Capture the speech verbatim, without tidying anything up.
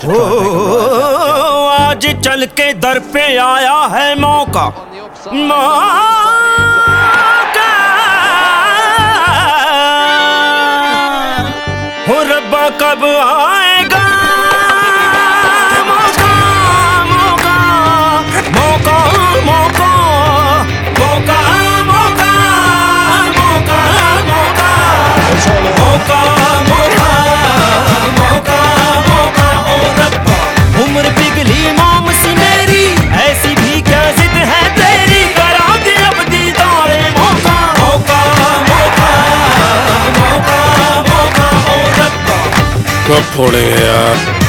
ओ, आज चल के दर पे आया है मौका, मौका हो रब्बा कब आएगा मौका, मौका मौका मौका मौका मौका मौका मौका मौका कब फोड़ेंगे यार।